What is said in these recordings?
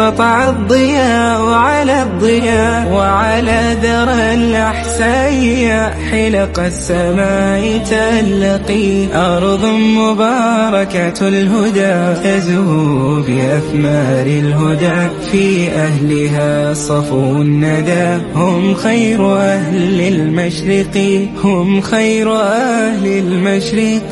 سطع الضياء وعلى الضياء وعلى ذرى الأحسية حلق السماء تلقي أرض مباركة الهدى تزهو بأثمار الهدى في أهلها صفو الندى هم خير أهل المشرق هم خير أهل المشرق.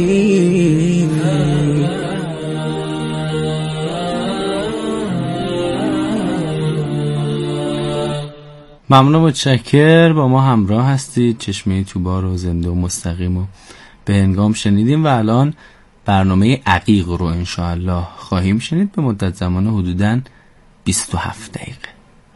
ممنون و متشکر با ما همراه هستید. چشمه توبار و زنده و مستقیم و به هنگام شنیدیم و الان برنامه عقیق رو انشاءالله خواهیم شنید به مدت زمان حدوداً 27 دقیقه.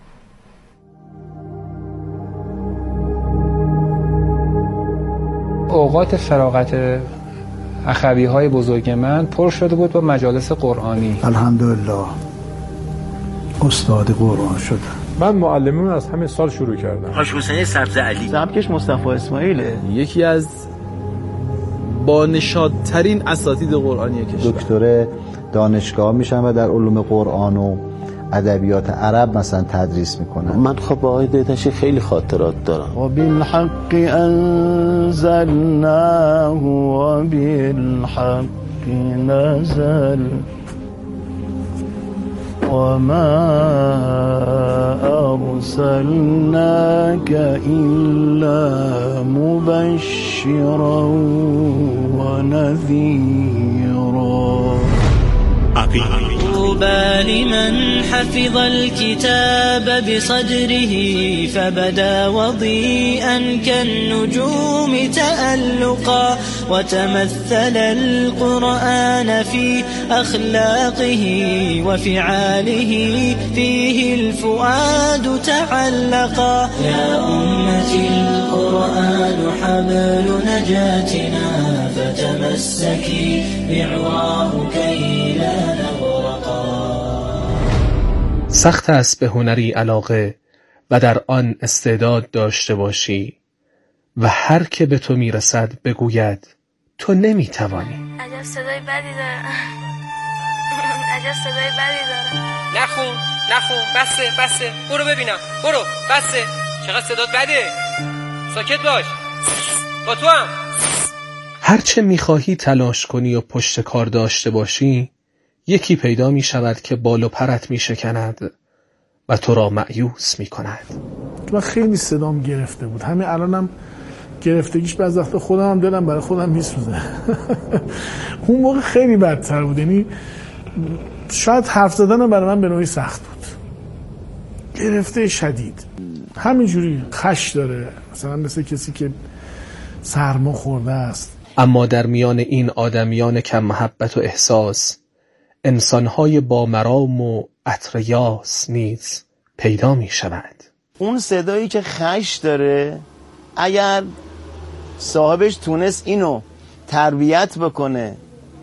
اوقات فراغت اخوی‌های بزرگ من پر شده بود با مجالس قرآنی. الحمدلله استاد قرآن شدم. من معلمیم از همین سال شروع کردم. حاج حسین سبز علی، سبکش مصطفی اسماعیله، یکی از با نشاط‌ترین اساتید قرآنی کشور. دکتر دانشگاه میشن و در علوم قرآن و ادبیات عرب مثلا تدریس میکنن. من خب با آقای دیتشی خیلی خاطرات دارم. و بالحق انزلناه و بالحق نزل و ما ارسلناك الا مبشرا و نذیرا. طوبى لمن حفظ الكتاب بصدره فبدا وضيئا كالنجوم تألقا وتمثل القرآن في أخلاقه وفعاله فيه الفؤاد تعلقا. يا أمتي القرآن حبل نجاتنا فتمسكي بعواه كي لا نغرقا. سخت است به هنری علاقه و در آن استعداد داشته باشی و هر که به تو میرسد بگوید تو نمیتوانی. عجب صدای بدی داره. عجب صدای بدی داره. نخون بسه برو ببینم برو بسه. چقدر صدات بده. ساکت باش. با تو هم هرچه میخواهی تلاش کنی و پشت کار داشته باشی یکی پیدا میشود که بال و پرت میشکند و تو را مأیوس میکند. من خیلی صدام گرفته بود. همین الانم گرفتگیش بعضی وقتا خودم هم دلم برای خودم میسوزه. اون موقع خیلی بدتر بود. یعنی شاید حرف زدن برای من به نوعی سخت بود. گرفته شدید همینجوری خش داره، مثلا مثل کسی که سرما خورده است. اما در میان این آدمیان کم محبت و احساس انسانهای با مرام و اتریاس نیز پیدا می شود. اون صدایی که خش داره اگر صاحبش تونست اینو تربیت بکنه،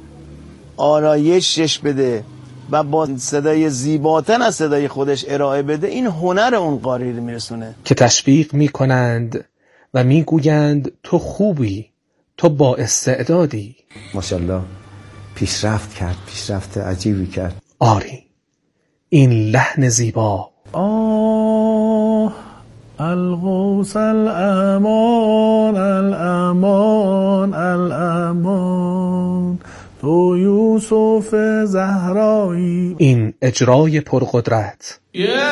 آرایشش بده و با صدای زیباتر از صدای خودش ارائه بده، این هنر اون قاری رو میرسونه که تشویق می کنند و می گویند تو خوبی، تو با استعدادی. ماشاءالله پیشرفت عجیبی کرد. آری این لحن زیبا. الغوث الامان الامان الامان تو یوسف زهرایی. این اجرای پرقدرت.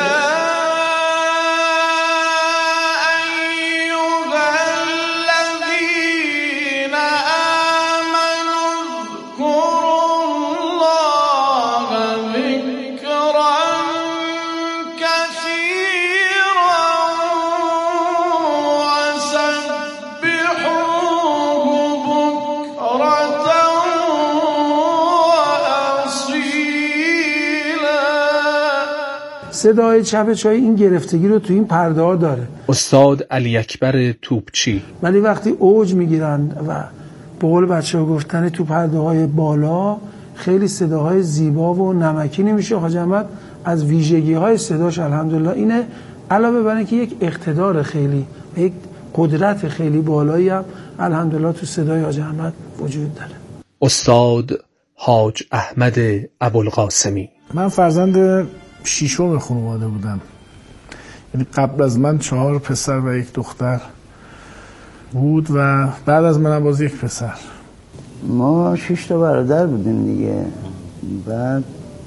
صدای چپ چای این گرفتگی رو تو این پرده ها داره. استاد علی اکبر توپچی. ولی وقتی اوج میگیرن و به قول بچه ها گفتن تو پرده های بالا خیلی صداهای زیبا و نمکینی میشه. حاج احمد از ویژگی های صداش الحمدلله اینه، علاوه بر اینکه یک اقتدار خیلی، یک قدرت خیلی بالایی هم الحمدلله تو صدای حاج احمد وجود داره. استاد حاج احمد ابوالقاسمی. من فرزند ششم خانواده بودم، یعنی قبل از من 4 پسر و 1 دختر بود و بعد از منم باز 1 پسر. ما 6 تا برادر بودیم دیگه. بعد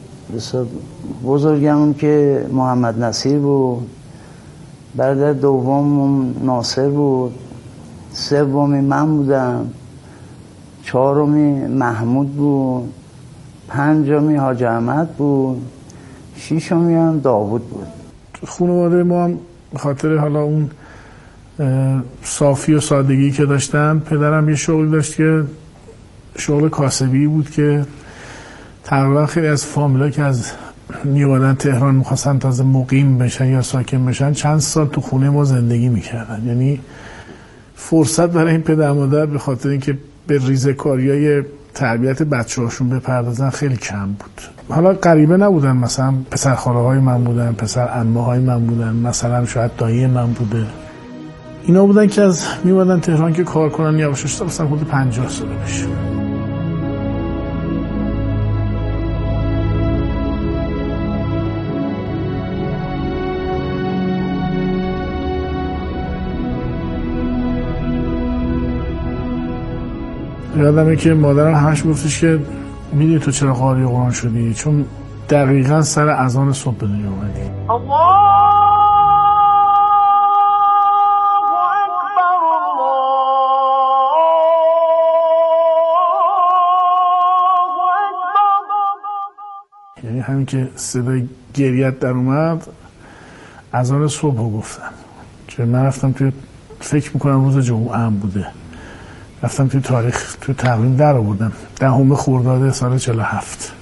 بزرگمون که محمد نصیر بود، برادر دومم ناصر بود، سومی من بودم، 4می محمود بود، 5می حاج احمد بود، 6می هم داوود بود. خانواده ما هم به خاطر حالا اون صافی و سادگی که داشتن، پدرم یه شغل داشت که شغل کاسبی بود که تقریبا خیلی از فامیلا که از میومدن تهران میخواستن تازه مقیم بشن یا ساکن بشن چند سال تو خونه ما زندگی میکردن. یعنی فرصت برای این پدر مادر به خاطر اینکه به ریزه‌کاریای تربیت بچه‌هاشون بپردازن خیلی کم بود. حالا غریبه نبودن، مثلا پسر خاله‌های من بودن، پسر عمه‌های من بودن، مثلا شاید دایی من بوده. اینا بودن که از میومدن تهران که کار کنن یواشاش تا مثلا حدود 50 سال بشه. یادمه که مادرم همش گفتش که میدونی تو چرا قاری قرآن شدی؟ چون دقیقا سر اذان صبح به دنیا اومدی. یعنی همین که صدای گریت در اومد اذان صبح رو گفتن. چون من رفتم توی فکر میکنم روز جمعه هم بوده، رفتم توی تاریخ توی تقویم در آوردم 10 خرداد سال 47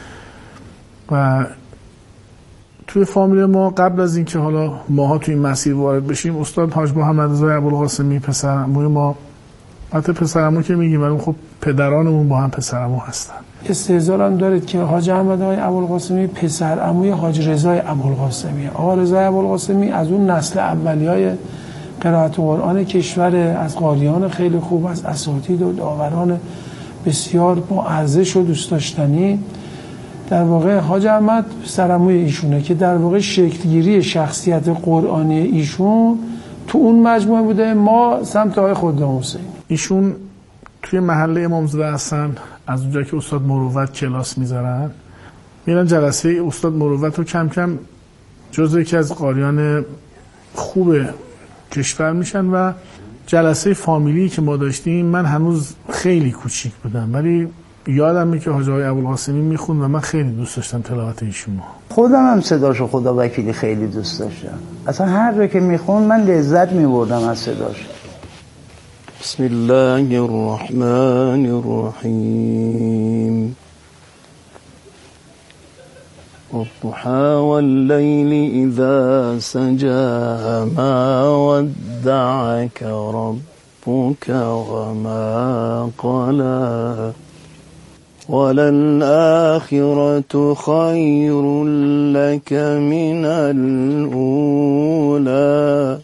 و توی فامیل ما قبل از اینکه حالا ماها توی این مسیر وارد بشیم استاد حاج محمد رضا ابوالقاسمی پسرعموی ما، البته پسرعمو که میگیم ولی خب پدرانمون با هم پسرعمو هستن. استحضارم دارید که حاج احمد آقای ابوالقاسمی پسرعموی حاج رضا ابوالقاسمی. آقا رضا ابوالقاسمی از اون نسل اولیای قرائت قرآن کشور، از قاریان خیلی خوب، از اساتید و داوران بسیار با ارزش و دوست داشتنی. در واقع حاج احمد پسرعموی ایشونه که در واقع شکلگیری شخصیت قرآنی ایشون تو اون مجموعه بوده. ما سمت آقای خدام حسین. ایشون توی محله امامزاده هستن، از اونجا که استاد مروت کلاس میذارن میرن جلسه استاد مروت رو کم کم جزو یکی از قاریان خوب کشور میشن و جلسه فامیلی که ما داشتیم من هنوز خیلی کوچیک بودم ولی یادمه که حاج آقای ابوالقاسمی میخوند و من خیلی دوست داشتم تلاوت ایشون. خودم هم صداشو خدا وکیلی خیلی دوست داشتم، اصلا هر جا که میخوند من لذت میبردم از صداش. بسم الله الرحمن الرحیم والضحى والليل إذا سجى ما ودعك ربك وما قلى وللآخرة خير لك من الأولى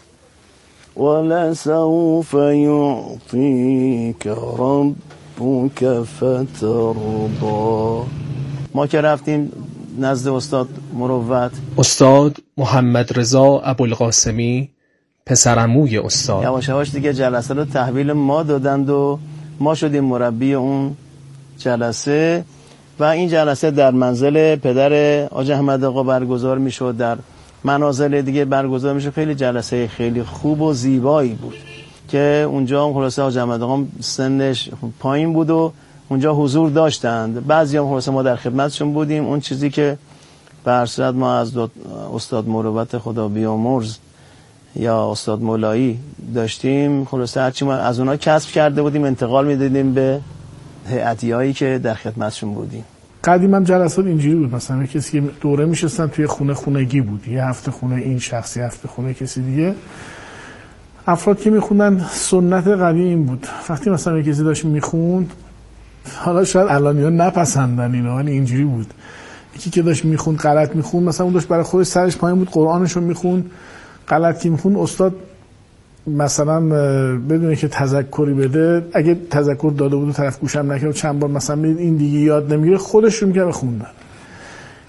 ولسوف يعطيك ربك فترضى. ما که رفتیم نزد استاد مروت، استاد محمد رضا ابوالقاسمی پسرعموی استاد، یواش یواش دیگه جلسه رو تحویل ما دادند و ما شدیم مربی اون جلسه و این جلسه در منزل پدر حاج احمد آقا برگزار میشد، در منازل دیگه برگزار میشد. خیلی جلسه خیلی خوب و زیبایی بود که اونجا هم خلاصه حاج احمد آقا سنش پایین بود و اونجا حضور داشتند. بعضی هم خلاصه ما در خدمتشون بودیم. اون چیزی که به هر صورت ما از استاد مروت خدا بیامرز یا استاد مولایی داشتیم، خلاصه هرچی ما از اونا کسب کرده بودیم انتقال میدادیم به هیئتیایی که در خدمتشون بودیم. قدیم هم جلسات اینجوری بود، مثلا کسی که دوره میشستن توی خونگی بود، یه هفته خونه این شخصی، هفته خونه کسی دیگه. افراد که میخوندن سنت قدیم این بود، وقتی مثلا کسی داشت میخوند، حالا شاید الانیا نپسندن اینا ولی اینجوری بود، یکی که داشت میخوند غلط میخوند، مثلا اون داشت برای خودش سرش پایین بود قرآنشو میخوند، غلطی میخوند، استاد مثلا بدونه که تذکری بده، اگه تذکر داده بود و طرف گوشم نکرد چند بار مثلا این دیگه یاد نمیگیره، خودش رو میگه بخوندن.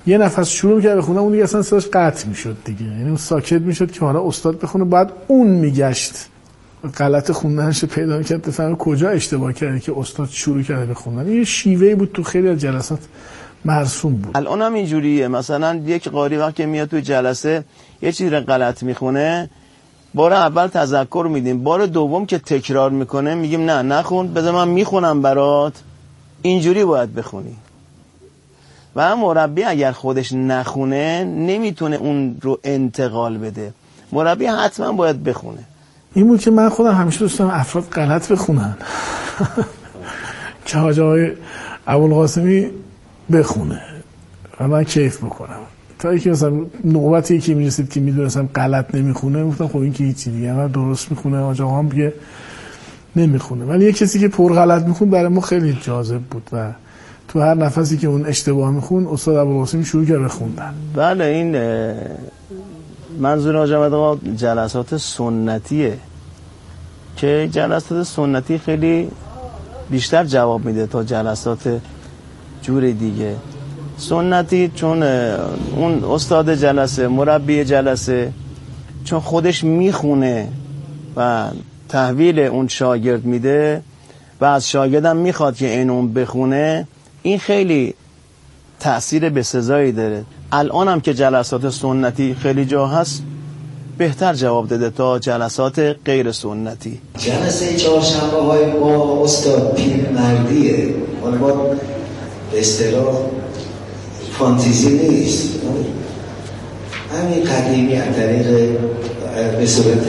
یه نفس شروع می‌کرد بخونم، اون دیگه اصلا صداش قطع میشد دیگه، یعنی اون ساکت میشد که حالا استاد بخونه، بعد اون میگشت غلط خوندنش پیدا می‌کرد بفهمه کجا اشتباه کرده که استاد شروع کرده به خوندن. این شیوهی بود تو خیلی از جلسات مرسوم بود. الان هم اینجوریه، مثلا یک قاری وقتی میاد تو جلسه یه چیزی رو غلط میخونه، بار اول تذکر میدیم، بار دوم که تکرار میکنه میگیم نه نخون، بذار من میخونم برات، اینجوری باید بخونی. و هم مربی اگر خودش نخونه نمیتونه اون رو انتقال بده، مربی حتما باید بخونه. این بود که من خودم همیشه دوست دارم افراد غلط بخونن که حاج آقای ابوالقاسمی بخونه و من کیف بکنم، تا اینکه مثلا نوبتی که میرسید که میدونستم غلط نمیخونه، گفتم خب این که هیچی دیگه، من درست میخونه، حاج آقا هم دیگه نمیخونه. ولی یه کسی که پر غلط میخون برای ما خیلی جاذب بود و تو هر نفسی که اون اشتباه میخون استاد ابوالقاسمی شروع کرد بخوندن. بله، این منظور حاج احمد آقا جلسات سنتیه که جلسات سنتی خیلی بیشتر جواب میده تا جلسات جور دیگه. سنتی چون اون استاد جلسه، مربی جلسه، چون خودش میخونه و تحویل اون شاگرد میده و از شاگردم میخواد که این اون بخونه، این خیلی تأثیر بسزایی داره. الان هم که جلسات سنتی خیلی جا هست بهتر جواب داده تا جلسات غیر سنتی. جلسه چهارشنبه های با استاد پیرمردیه، حالا با به اصطلاح فانتزی نیست، همین قدیمی از طریق به صورت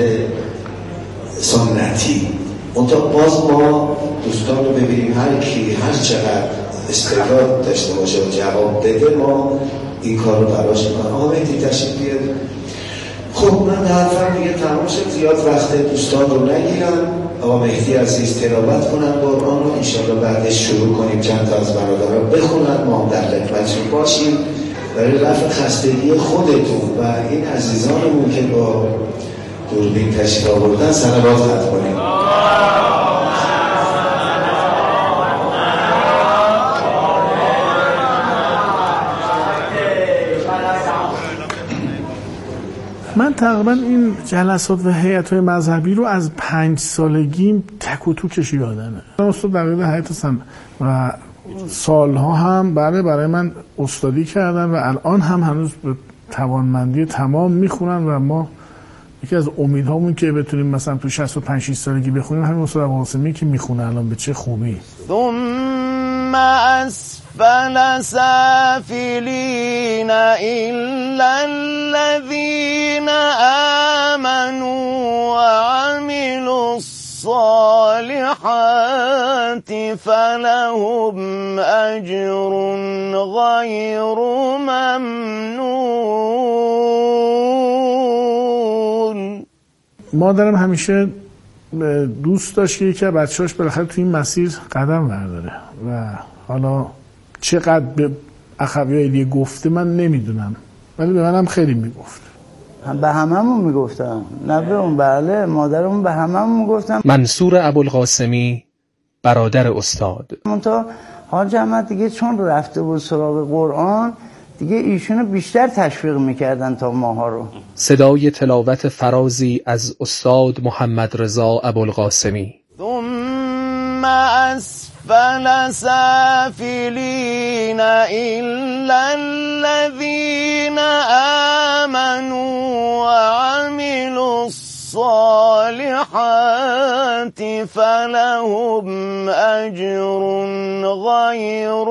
سنتی. منطقه باز ما دوستان رو ببینیم هر کی هر چقدر استعداد داشته باشه و جواب بده، ما این کار رو براش میکنم. آقا مهدی تشریف بیاد. خب من حرفم دیگه تمام شد، زیاد وقت دوستان رو نگیرم. آقا مهدی عزیز تلاوت کنن قرآن رو، انشاءالله بعدش شروع کنیم چند تا از برادرها بخونن، ما هم در خدمتشون باشیم برای رفع خستگی خودتون و این عزیزانمون که با دوربین تشریف آوردن صلوات ختم کنیم. من تقریبا این جلسات و هیئت‌های مذهبی رو از 5 سالگیم تک و توکش یادمه. من استاد دقیق هیئت هستم و سالها هم برای من استادی کردن و الان هم هنوز به توانمندی تمام میخونن و ما یکی از امیدهامون که بتونیم مثلا تو 65 سالگی بخونیم همین استاد ابوالقاسمی که میخونه الان به چه خوبی. ثم اسفل سافلین الا الذين آمنوا وعملوا الصالحات فلهم اجر غیر ممنون. مادرم همیشه دوست داشت که یکی از بچه‌هاش بالاخره تو این مسیر قدم برداره و حالا چقدر به اخویای دیگه گفته من نمیدونم، ولی به منم خیلی میگفت. به هممون میگفتم، نه به اون، بله مادرمون به هممون میگفتم. منصور ابوالقاسمی برادر استاد. منتها حاج احمد دیگه چون رفته بود سراغ قرآن دیگه ایشونو بیشتر تشویق میکردن تا ماها رو. صدای تلاوت فرازی از استاد محمد رضا ابوالقاسمی. ثم اسفل سافلین الا الذين آمنوا وعملوا الصالحات فلهم اجر غیر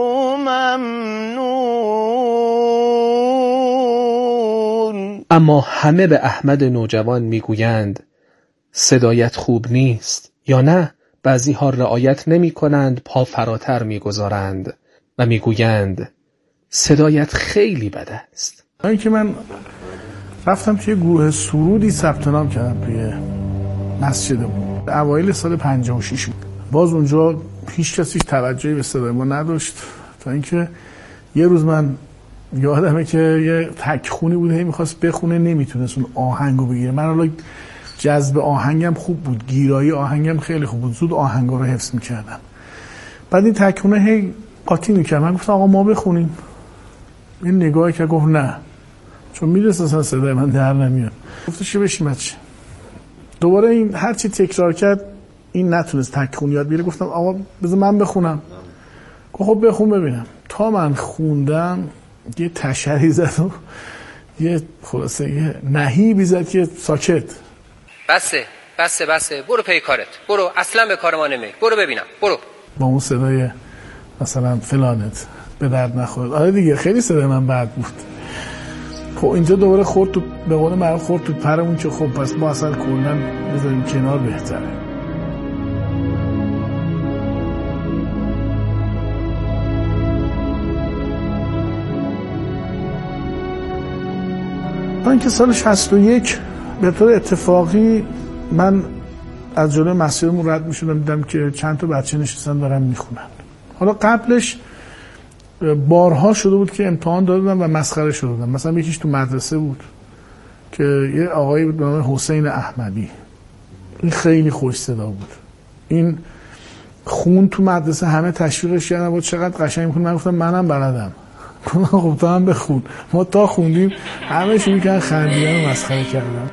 ممنون. اما همه به احمد نوجوان میگویند صدایت خوب نیست، یا نه بعضی ها رعایت نمی کنند، پا فراتر میگذارند و میگویند صدایت خیلی بد است. این که من رفتم توی گروه سرودی ثبت نام کردم توی مسجدمون اوایل سال 56 بود. باز اونجا هیچ کسی توجهی به صدای ما نداشت تا اینکه یه روز من یادمه که یه تک خونی بود هی می‌خواست بخونه نمیتونست اون آهنگو بگیره. من حالا جذب آهنگم خوب بود، گیرایی آهنگم خیلی خوب بود، زود آهنگا رو حفظ می‌کردم. بعد این تک خونه هی قاطی می‌کرد. من گفتم آقا ما بخونیم. این نگاهی که گفت نه، چون میدونست اصلا صدای من در نمیاد. گفتش بشیم بچه. دوباره این هر چی تکرار کرد این نتونست تک خون یاد بگیره. گفتم آقا بذار من بخونم. گفت خب بخون ببینم. تا من خوندم یه تشری زد و یه خلاصه یه نهیبی زد که ساکت. بسه بسه بسه، برو پی کارت، برو، اصلا به کار ما نمی، برو ببینم، برو. با اون صدای مثلا فلانت به درد نخورد. آره دیگه خیلی صدای من بد بود. خب اینجا دوباره خورد تو، به قول معروف خورد تو پرمون که خب پس ما اصلا کلا بذاریم کنار بهتره. من که سال 61 به طور اتفاقی من از جلوی مسجدمون رد میشدم، دیدم که چند تا بچه نشستن دارن میخونن. حالا قبلش بارها شده بود که امتحان دادم و مسخره شده بودم. مثلا یکیش تو مدرسه بود که یه آقایی بود به نام حسین احمدی، این خیلی خوش صدا بود، این خون تو مدرسه، همه تشویقش کردن بود چقدر قشنگ میخونه. من گفتم منم بلدم. خب تو هم بخون. ما تا خوندیم همه شروع کردن خندیدن و مسخره کردن.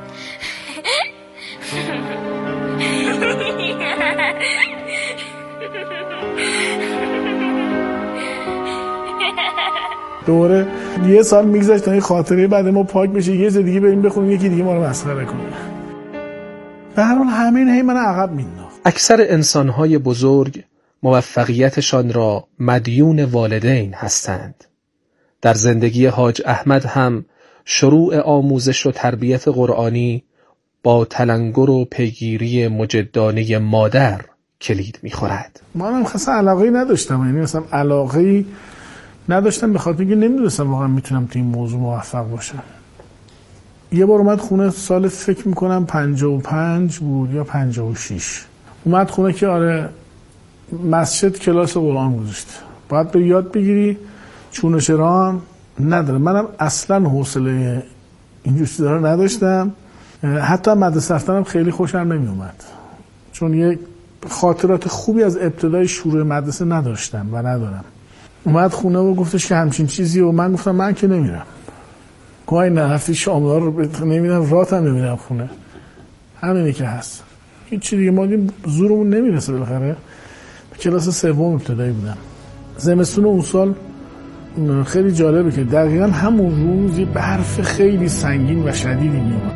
دوره یه سال میگذشت تا این خاطره بعد ما پاک بشه، یه چیز دیگه بریم بخونیم، یکی دیگه ما رو مسخره کنه. به هر حال همین هی من عقب مینداخت. اکثر انسان‌های بزرگ موفقیتشان را مدیون والدین هستند. در زندگی حاج احمد هم شروع آموزش و تربیت قرآنی با تلنگر و پیگیری مجدانه مادر کلید می‌خورد. منم خاصا علاقه‌ای نداشتم، یعنی مثلا علاقه‌ای نداشتم به خاطر اینکه نمیدونستم واقعا میتونم تو این موضوع موفق باشم. یه بار اومد خونه، سال فکر میکنم 55 بود یا 56، اومد خونه که آره مسجد کلاس قرآن گذاشت، باید بری یاد بگیری، چون چرا نداره. منم اصلا حوصله اینجور چیزا رو نداشتم، حتی مدرسه رفتنم خیلی خوشم نمیومد، چون یه خاطرات خوبی از ابتدای شروع مدرسه نداشتم و ندارم. اومد خونه و گفتش که همچین چیزی، و من گفتم من که نمیرم. گوهای نرفتی شامدار رو نمیدم، رات هم نمیدم خونه، همینی که هست، هیچی دیگه ما زورمون نمیرسه. بالاخره کلاس سوم ابتدایی بودم. زمستون اون سال خیلی جالبه که دقیقا همون روز یه برف خیلی سنگین و شدیدی میومد.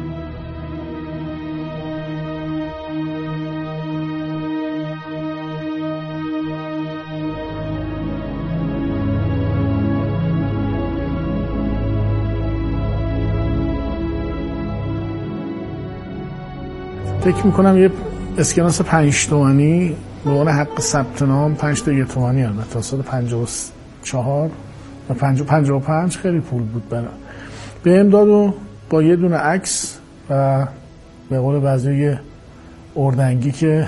فکر میکنم یه اسکناس 5 تومانی به عنوان حق ثبت نام 5 تا 1 تومانی البته تا سال 54 و 55 خیلی پول بود برام. بهم داد و با یه دونه عکس و به قول بعضی اردنگی که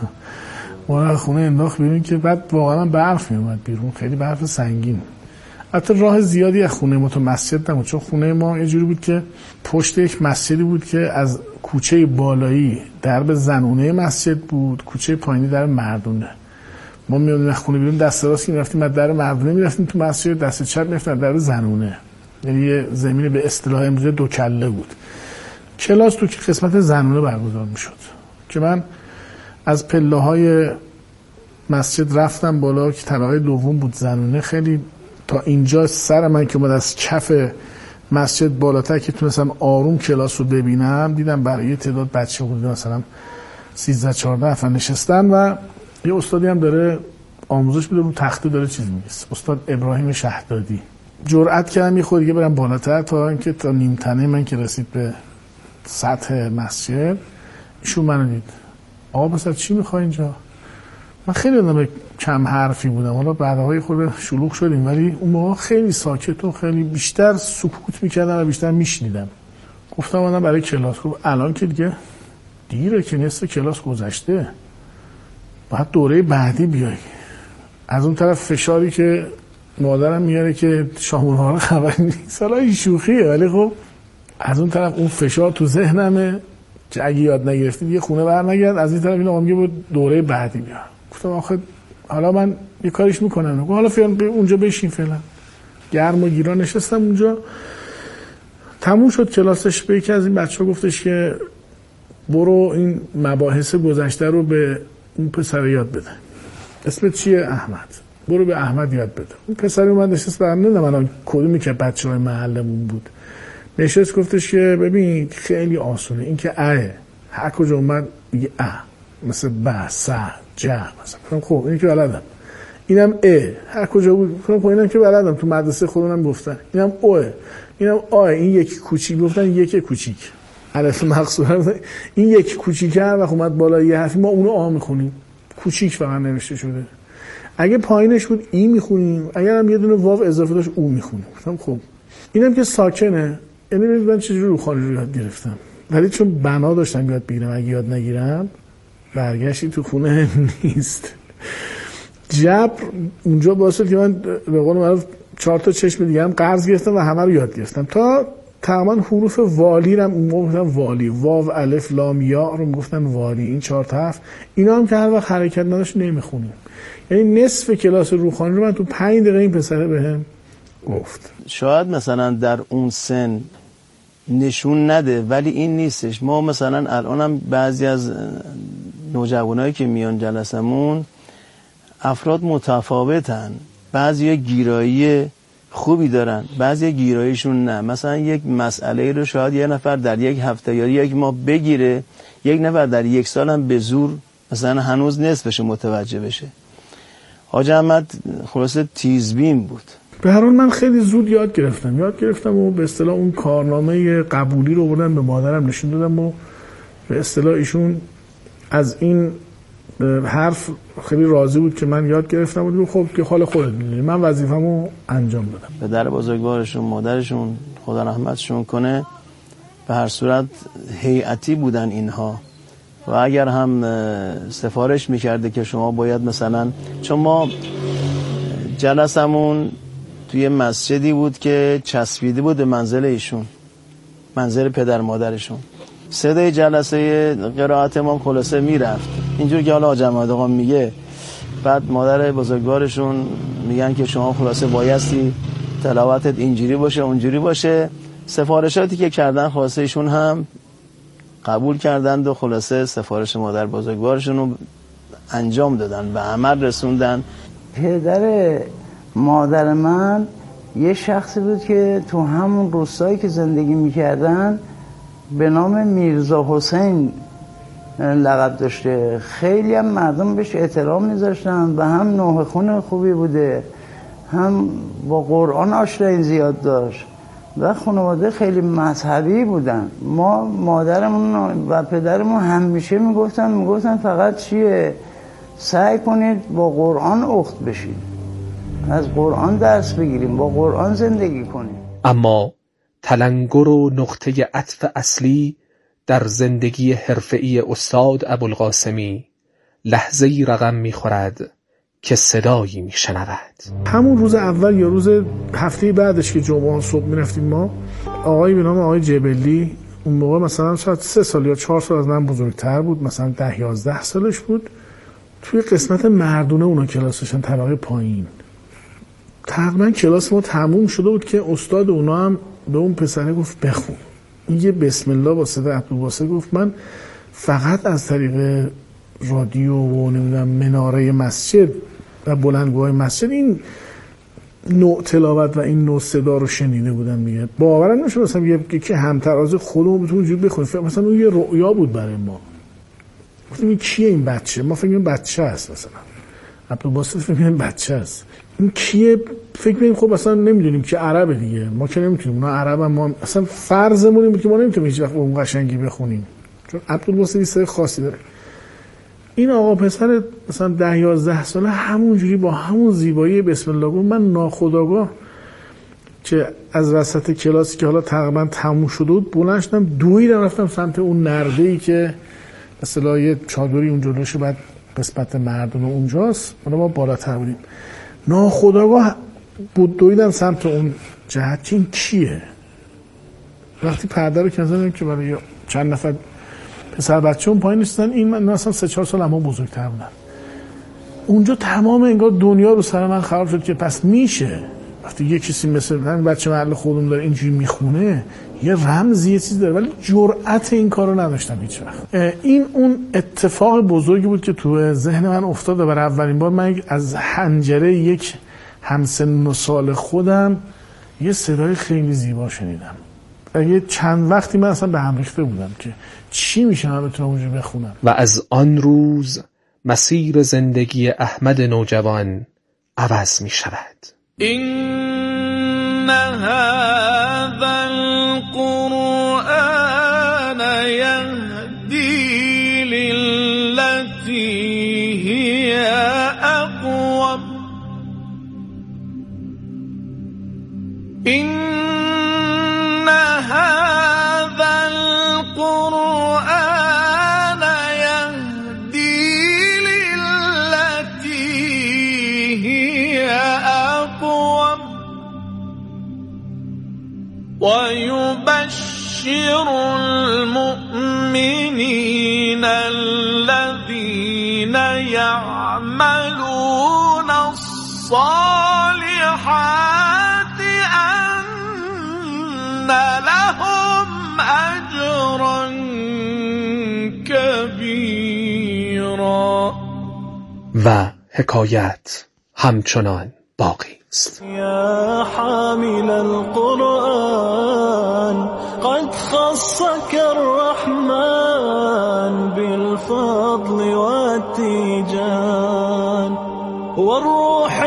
ما خونه انداخت بیرون، که بعد واقعا برف میومد بیرون، خیلی برف سنگین. حتی راه زیادی از خونه ما تا مسجد نبود، چون خونه ما یه جوری بود که پشت یک مسجدی بود که از کوچه بالایی درب زنونه مسجد بود، کوچه پایینی در مردونه. ما میومدیم خونه بیرون، دست راست میرفتیم از در مردونه میرفتیم تو مسجد، دست چپ میرفتیم از در زنونه. یعنی یه زمین به اصطلاح امروزی 2 کله بود. کلاس تو قسمت زنونه برگزار میشد که من از پله‌های مسجد رفتم بالا که طبقه دوم بود زنونه. خیلی تا اینجا سر من که اومد از کف مسجد بالاتر که تونستم آروم کلاس رو ببینم، دیدم برای تعداد بچه بود مثلا 13-14 نفر نشستن و یه استادی هم داره آموزش میده، رو تخته داره چیز میگه، استاد ابراهیم شهدادی. جرأت کردم یه خورده برم بالاتر تا اینکه تا نیم تنه من که رسید به سطح مسجد، ایشون منو دید. آقا بس چی میخوای اینجا؟ من خیلی آدم کم حرفی بودم، حالا بعدهای خود شلوغ شدیم، ولی اون موقع خیلی ساکت و خیلی بیشتر سکوت میکردم و بیشتر میشنیدم. گفتم آدم برای کلاس. گفت الان که دیگه دیره که نصف کلاس گذشته، باید دوره بعدی بیای. از اون طرف فشاری که مادرم میاره که شامونها رو خبری نیست، حالا این شوخیه، ولی خب از اون طرف اون فشار تو ذهنمه که اگه یاد نگرفتی دیگه خونه بر نگرد. از این طرف این آقا میگه بود دوره بعدی بیا. گفتم آخه حالا من یه کاریش میکنم. گفت حالا فعلا اونجا بشین فعلا. گرم و گیرا نشستم اونجا. تموم شد کلاسش، به یکی از این بچه ها گفتش که برو این مباحث گذشته رو به اون پسر یاد بده. اسمت چیه؟ احمد. برو به احمد یاد بده. اون پسر اومد نشست، برنده من کدومی که بچه های محلمون بود نشست، گفتش که ببین خیلی آسونه، این که اه هر کجا اومد میگه اه، مثل ب، س، ج مثلا. خب اینی که بلدم. اینم هر کجا بود خب اینم که بلدم، تو مدرسه خودمون گفتن. اینم اوه، اینم آه. این یکی کوچیک گفتن، یک کوچیک الف مقصوره. این یک کوچیکه و اومد بالا یه حرفی، ما اونو آ میخونیم، کوچیک فقط نوشته شده. اگه پایینش بود ای میخونیم، اگر هم یه دونه واو اضافه داشت او میخونیم. خب اینم که ساکنه، یعنی من چجوری روخانی رو یاد گرفتم، ولی چون بنا داشتم یاد بگیرم، اگه یاد نگیرم برگشتی تو خونه نیست. جبر اونجا باعث که من به قول معروف 4 تا چشم دیگه هم قرض گرفتم و همه رو یاد گرفتم. تا تقریبا حروف والی رو گفتن والی، واو الف لام یا رو گفتن والی. این 4 تا حرف اینا هم که هر وقت حرکت نداشت نمیخونیم. یعنی نصف کلاس روخانی رو من تو 5 دقیقه این پسره بهم گفت. شاید مثلا در اون سن نشون نده، ولی این نیستش. ما مثلا الان هم بعضی از نوجوانایی که میان جلسمون افراد متفاوتن، بعضی گیرایی خوبی دارن، بعضی گیراییشون نه. مثلا یک مسئله رو شاید یه نفر در یک هفته یا یک ماه بگیره، یک نفر در 1 سال هم به زور مثلا هنوز نصفش متوجه بشه. حاج احمد خلاصه تیزبین بود. به هر حال من خیلی زود یاد گرفتم و به اصطلاح اون کارنامه قبولی رو بردم به مادرم نشون دادم و به اصطلاح ایشون از این حرف خیلی راضی بود که من یاد گرفتم و خب که حال خودت می‌دونی، من وظیفه‌مو انجام دادم. پدر بزرگوارشون، مادرشون خدا رحمتشون کنه، به هر صورت هیئتی بودن اینها و اگر هم سفارش میکرده که شما باید مثلا، چون ما جلسمون توی مسجدی بود که چسبیده بود به منزل ایشون، منزل پدر مادرشون، صدای جلسه قرائت ما خلاصه میرفت اینجور که حالا حاج احمد آقا میگه. بعد مادر بزرگوارشون میگن که شما خلاصه بایستی تلاوتت اینجوری باشه اونجوری باشه. سفارشاتی که کردن خلاصه ایشون هم قبول کردند و خلاصه سفارش مادر بزرگوارشون رو انجام دادن و عمل رسوندن. پدر مادر من یه شخصی بود که تو همون روستایی که زندگی میکردن به نام میرزا حسین لقب داشته. خیلی هم مردم بهش احترام میذاشتن و هم نوح خون خوبی بوده، هم با قرآن آشنایی زیاد داشت و خانواده خیلی مذهبی بودن. ما مادرمون و پدرمون همیشه میگفتن فقط چیه، سعی کنید با قرآن اخت بشید، از قرآن درس بگیریم، با قرآن زندگی کنیم. اما تلنگر و نقطه عطف اصلی در زندگی حرفه‌ای استاد ابوالقاسمی لحظه‌ای رقم می‌خورد که صدایی میشنود. همون روز اول یا روز هفته بعدش که جمعه صبح میرفتیم، ما آقایی به نام آقای جبلی، اون موقع مثلا شاید 3 سال یا 4 سال از من بزرگتر بود، مثلا 10-11 سالش بود، توی قسمت مردونه اونا کلاسشن طبقه پایین. تقریبا کلاس ما تموم شده بود که استاد اونا هم به اون پسره گفت بخون. یه بسم الله با صدای عبدالباسط گفت. من فقط از طریق رادیو و نمیدونم مناره مسجد و بلندگوهای مسجد این نوع تلاوت و این نوع صدا رو شنیده بودم. میگه باورم نمیشه مثلا یه که همتراز خودمون بتونیم اینجوری بخونیم. مثلا اون یه رؤیا بود برای ما. گفتیم این کیه این بچه؟ ما فکر می‌کنیم بچه است، مثلا عبدالباسط فکر می‌کنیم بچه است. این کیه؟ فکر می‌کنیم خب مثلا نمیدونیم که عربه دیگه، ما که نمیتونیم، اونا عربن، ما اصلا فرضمون اینه که ما نمیتونیم هیچ وقت اون قشنگی بخونیم، چون عبدالباسط صدای خاصی داره. این آقا پسر مثلا 10-11 ساله همونجوری با همون زیبایی بسم الله گفت. من ناخودآگاه که از وسط کلاسی که حالا تقریبا تموم شده بود بلند شدم دویدم رفتم سمت اون نرده‌ای که مثلا یه چادری اون جلوشه، بعد قسمت مردم اونجاست، ما بالاتر بودیم. ناخودآگاه دویدم سمت اون جهت که این کیه. وقتی پرده رو کنار دیدم که برای چند نفر پسر بچه اون پایین نشستن، این من اصلا 3-4 سال اما بزرگتر بودم. اونجا تمام انگار دنیا رو سر من خراب شد که پس میشه. وقتی یه کسی مثل همین بچه محل خودم داره اینجوری میخونه یه رمزی یه چیز داره، ولی جرأت این کارو نداشتم هیچ وقت. این اون اتفاق بزرگی بود که تو ذهن من افتاد و برای اولین بار من از حنجره یک همسن و سال خودم یه صدای خیلی زیبا شنیدم. یه چند وقتی من اصلا به هم ریخته بودم که چی میشه من بتونم اونجوری بخونم. و از آن روز مسیر زندگی احمد نوجوان عوض می شود. این هذا القرآن یهدی للتی هی اقوم این هذا القرآن یهدی للتی هی اقوم ويبشر المؤمنين الذين يعملون الصالحات أن لهم أجرا كبيرا. و حکایت همچنان باقی است. يا حامل القرآن قد خصك الرحمن بالفضل والتيجان والروح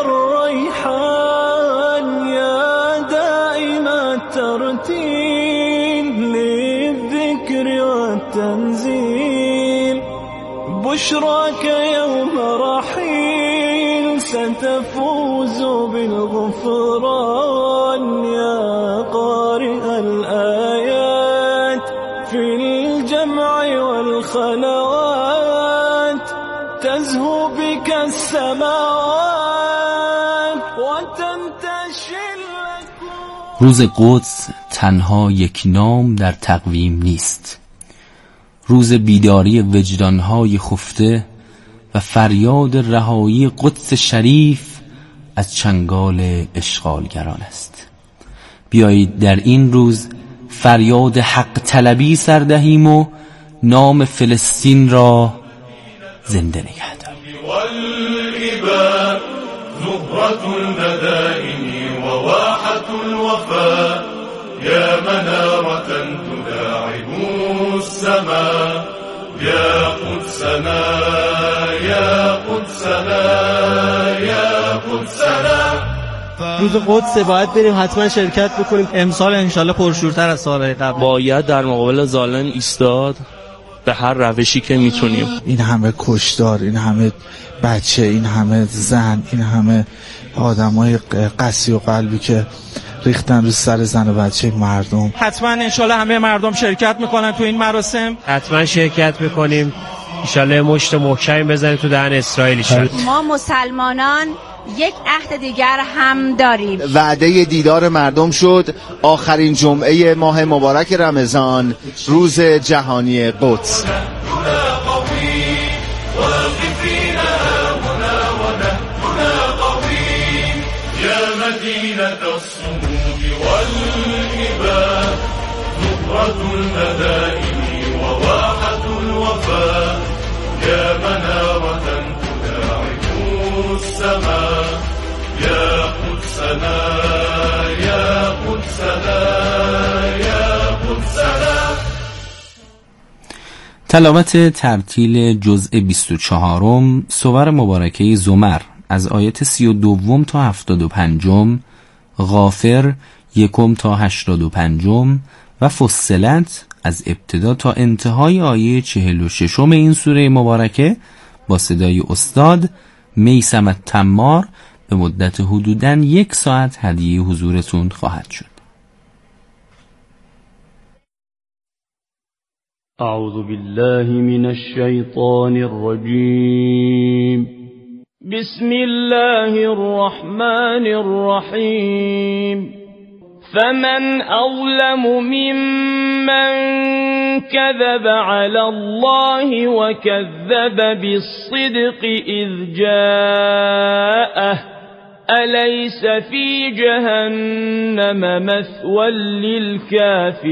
والريحان يا دائم الترتيل للذكر والتنزيل بشراك يوم رحيل ستفوز بالغفران يا قارئ الآيات في الجمع والخلوات تزهو بك السماوات وتنتشل. روز قدس تنها یک نام در تقویم نیست. روز بیداری وجدانهای خفته و فریاد رهایی قدس شریف از چنگال اشغالگران است. بیایید در این روز فریاد حق طلبی سر دهیم و نام فلسطین را زنده نگه داریم. والإباء زهرة المدائن وواحة الوفاء يا منارة تداعب السماء يا قدسنا يا قدسنا يا قدسنا. روز قدس باید بریم حتما شرکت بکنیم. امسال انشالله پرشورتر از سالهای قبل. باید در مقابل ظالم ایستاد به هر روشی که میتونیم. این همه کشتار، این همه بچه، این همه زن، این همه آدمای قسی و قلبی که ریختن رو سر زن و بچه مردم. حتما انشالله همه مردم شرکت میکنن تو این مراسم. حتما شرکت میکنیم. انشالله مشت محکمی بزنیم تو دهن اسرائیل. ما مسلمانان یک عهد دیگر هم داریم. وعده دیدار مردم شد. آخرین جمعه ماه مبارک رمضان، روز جهانی قدس. المدائن وواحة الوفاء يا منارة تداعب السماء يا قدسنا يا قدسنا يا قدسنا. تلاوت ترتیل جزء 24 سور مبارکه زمر از آیت 32 تا 75، غافر 1 تا 85 و فصلت از ابتدا تا انتهای آیه 46 این سوره مبارکه با صدای استاد میثم التمار به مدت حدوداً 1 ساعت هدیه حضورتون خواهد شد. اعوذ بالله من الشیطان الرجیم بسم الله الرحمن الرحیم فمن أظلم ممن كذب على الله وكذب بالصدق إذ جاءه أليس في جهنم مثوى للكافرين